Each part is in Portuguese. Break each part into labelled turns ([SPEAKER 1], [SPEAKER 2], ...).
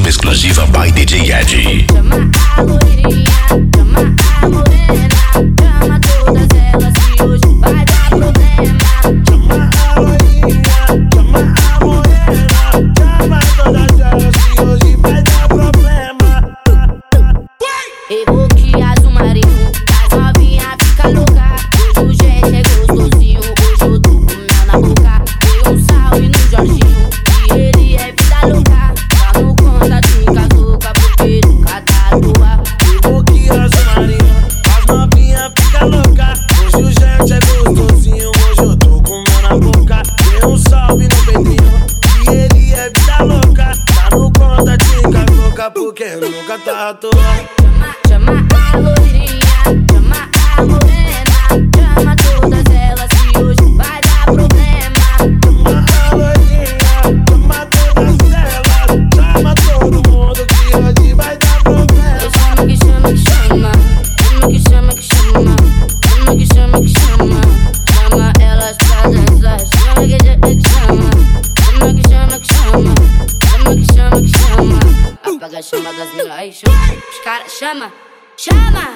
[SPEAKER 1] Programação exclusiva by DJ Ed.
[SPEAKER 2] Chama a loirinha, chama a morena, chama todas elas que hoje vai dar problema.
[SPEAKER 3] Chama a loirinha, chama a morena, chama todas elas que hoje vai dar problema.
[SPEAKER 2] Evoque azul marinho, as novinha fica louca. Hoje o jet é gostosinho, hoje eu tô com mel na boca. Dei um salve no Jorginho, que ele é vida louca. Tá no contatinho com as louca, porque nunca tá à toa.
[SPEAKER 3] Evoque azul marinho, as novinha fica louca. Hoje o jet é gostosinho, hoje eu tô com mel na boca. Dei um salve no peitinho, que ele é vida louca. Tá no contatinho com as louca, porque nunca tá à toa.
[SPEAKER 2] Chama a loirinha, chama a morena, chama todas elas que hoje vai dar problema.
[SPEAKER 3] Chama a loirinha, chama todas elas, chama todo mundo que hoje vai dar problema.
[SPEAKER 2] Chama que chama que chama, chama que chama que chama, chama que chama que chama, chama elas pra dançar, chama que chama, chama que chama que chama, chama que chama que chama. Apaga a chama das minas, aí chama, os caras chama, chama.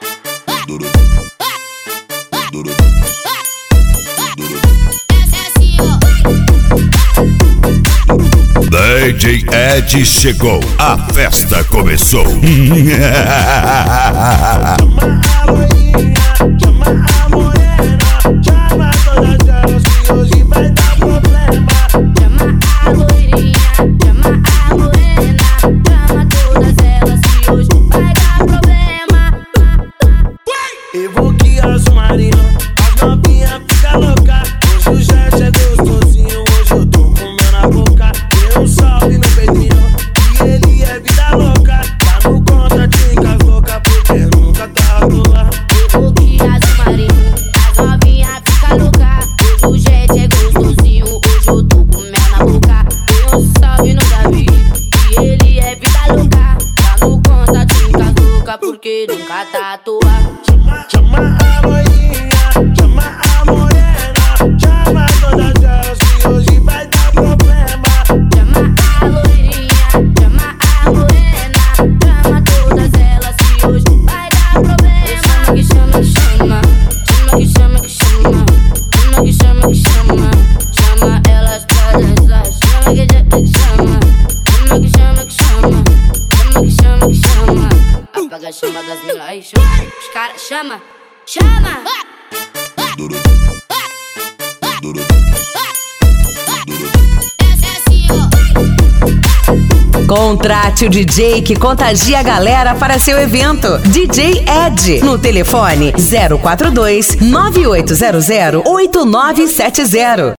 [SPEAKER 1] DJ Ed chegou, a festa começou.
[SPEAKER 3] Chama a loirinha, chama a morena, chama todas elas que hoje vai dar problema.
[SPEAKER 2] Chama a loirinha, chama a morena, chama todas elas que hoje vai dar problema.
[SPEAKER 3] Evoque azul marinho, as novinha fica louca. Hoje o jet é gostosinho, hoje eu tô com mel na boca. Dei um salve no peitinho, que ele é vida louca. Tá no contatinho com as louca, porque nunca tá à toa.
[SPEAKER 2] Evoque azul marinho, as novinha fica louca. Hoje o jet é gostosinho, hoje eu tô com mel na boca. Dei um salve no Davi, que ele é vida louca. Tá no contatinho com as louca, porque nunca tá à toa.
[SPEAKER 3] Chama a loirinha, chama a morena, chama todas elas que hoje vai dar problema.
[SPEAKER 2] Chama a loirinha, chama a morena, chama todas elas que hoje vai dar problema. Chama que chama que chama, chama que chama que chama, chama que chama que chama, chama elas pra dançar, chama que chama, chama que chama que chama, chama que chama que chama. Apaga a chama das minas, aí chama, os caras chama, chama.
[SPEAKER 4] Contrate o DJ que contagia a galera para seu evento. DJ Ed, no telefone 042 9800 8970.